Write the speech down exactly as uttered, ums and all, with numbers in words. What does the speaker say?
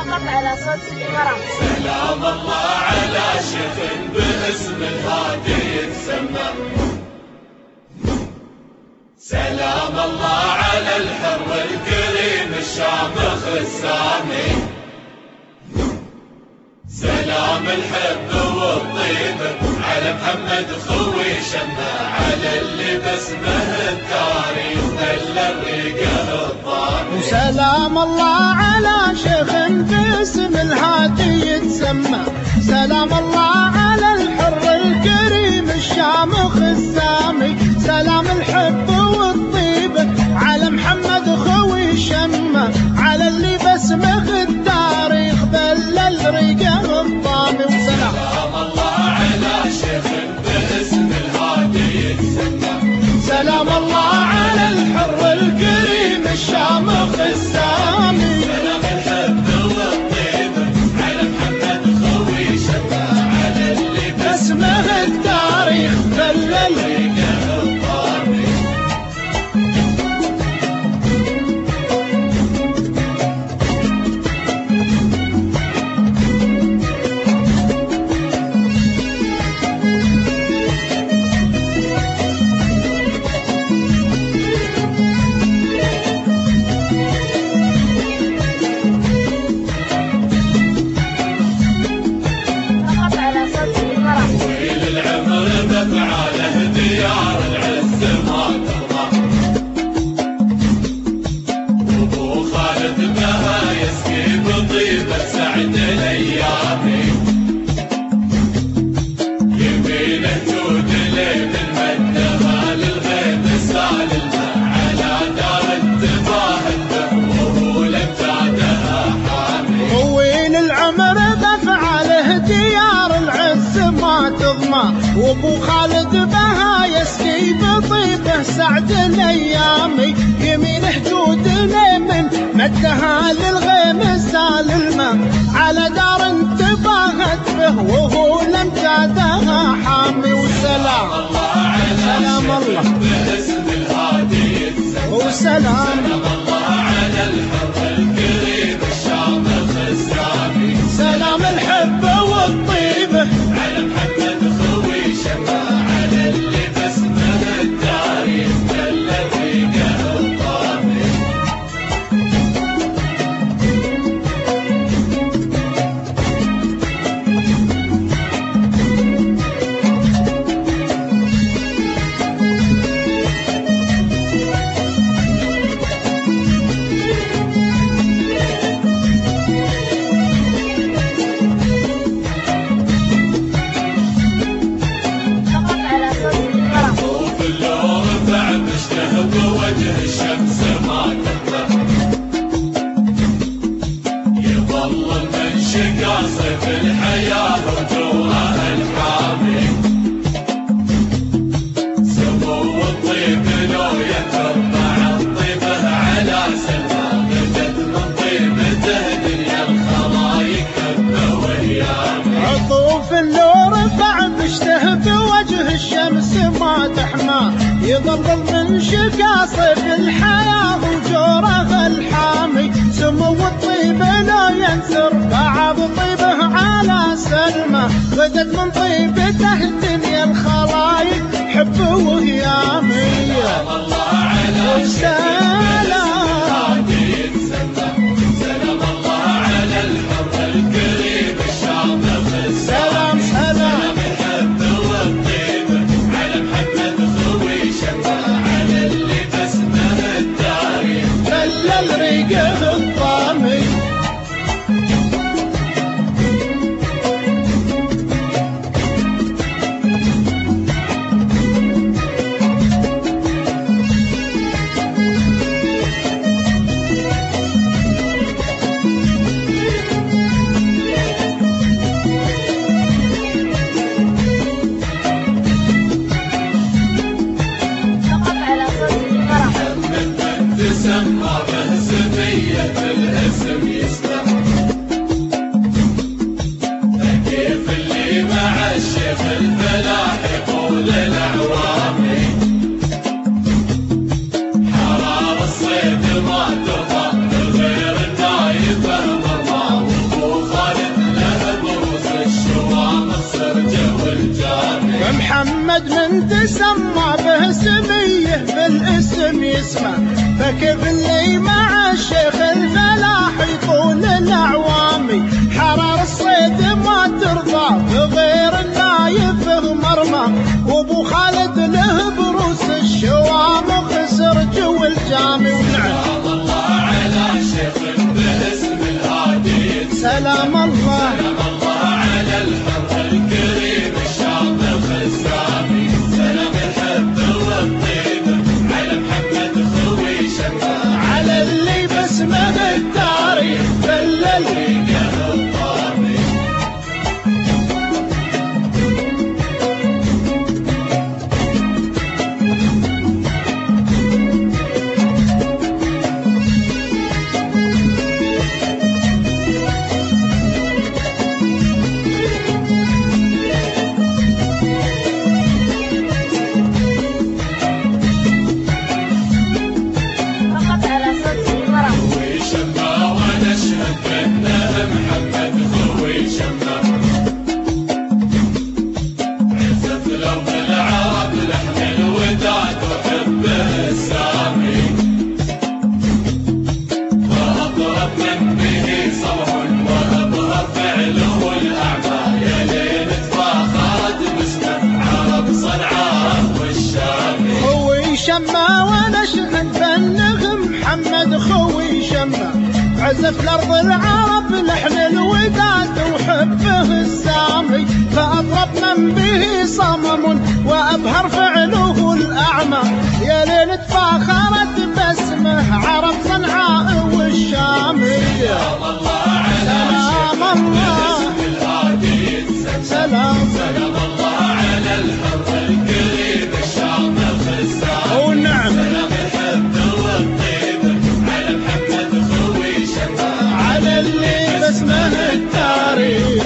فقط على صوت الحرم. سلام الله على شيخ باسم الهادي يتسمى. سلام الله على الحر الكريم الشامخ السامي. سلام الحب والطيب على محمد خوي شمة، على اللي باسمه التاريخ دل الريقه الضامي. وسلام الله على شيخ باسم الهادي يتسمى. سلام الله على الحر الكريم الشامخ السامي. سلام الحب والطيب على محمد خوي شمة، على اللي باسمه التاريخ دل الريقه الضامي. وسلام الله على شيخ باسم الهادي يتسمى. سلام الله على الحر الكريم الشامخ السامي. سلام الحب والطيب على محمد خوي شمة، على اللي باسمه التاريخ دل الريقه الضامي. ديار العز ما ترضى، وابو خالد بها يسقي بطيب سعد الايامي. يمينه جود ليل مدها للغيب سال الماء، على دار التباهل وهو لمتادها حامي. طويل العمر بفعله ديار العز ما تضمى، وابو خالد بها يسقي بطيبه سعد الايامي. يمينه جود من مدها للغيم سال الماء، على دار انتباهت به وهو لمجادها حامي. وسلام سلام الله باسم الهادي يتسمى. وسلام الله على الحر الكريم الشامخ السامي. سلام الحب والطيبه على محمد خوي شمة، على اللي باسمه التاريخ دل الريقه الضامي. بوجه الشمس ما تطلع، يظل المنشق صيف الحياة وجوره الحامي. سمو الطيب لو يتربع الطيبه على سلمى، بدت من طيبته دنيا الخلايق حبه وهيامي. عطوف اللور رفع مشته بوجه الشمس ما تحمى، يظلل من شقاصف الحياة وجوره الحامي. سمو الطيب لا ينسر بعض طيبه على سلمى، غدت من طيبته دنيا الخلايق حب وهيامي. الله على سلام سلام الله على الحر الكريم الشامخ سلام سلام الحب والطيب على محمد خوي شمة، على اللي باسمه التاريخ دل الريقه الضامي. سمى به سميه بالاسم يسمى، فكيف اللي مع الشيخ الفلاح يطول الاعوامي؟ حرار الصيد ما ترضى بغير النايف مرمى، وابو خالد له بروس الشوام وخسر جو الجامي. سلام الله على شيخ باسم الهادي، سلام الله سلام الله على الحر الكريم الشامخ السامي، سلام الحب والطيبة على محمد خوي شمال، على اللي باسمه التاريخ دلل. قال الطامي. شما ونشهد بالنغم محمد خوي شما، عزف لارض العرب لحن الوداد وحبه السامي، فاطرب من به صمم وابهر فعله الاعمى، يا ليل تفاخرت باسمه عرب صنعاء والشامي. سلام الله على سلام الله سلام سلام الله على الحر الكريم الشامخ السامي، ونعم سلام الحب والطيبة على محمد خوي شمال، على اللي باسمه التاريخ